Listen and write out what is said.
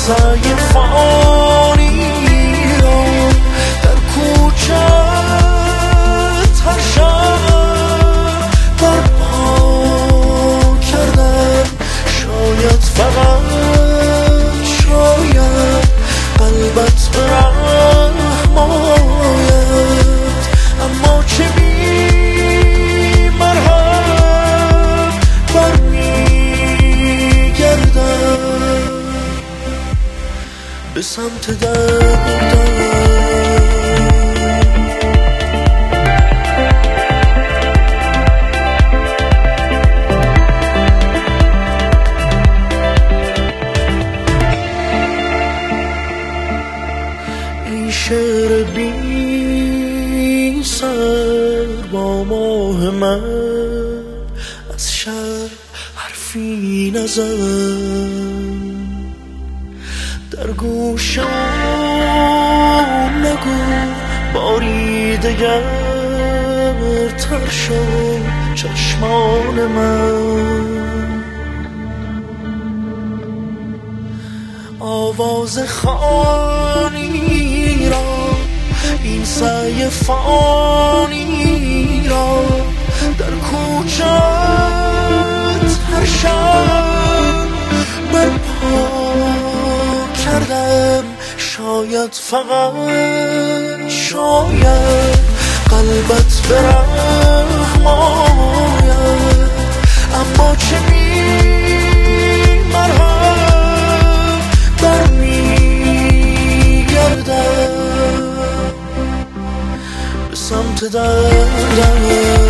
سعی فانی را در کوچت هر شب برپا کردم. شاید فقط شاید قلبت به رحم آید، اما چه بی مرهم برمیگردم به سمت دردم. شعر بی سر با ماه من از شب حرفی نزن، در گوشم نگو باری دگر تر شد چشمان من. آواز خانی را این سعی فانی را در کوچت هر شب برپا کردم. شاید فقط شاید قلبت به رحم آید، اما چه بی مرهم برمیگردم به سمت دردم.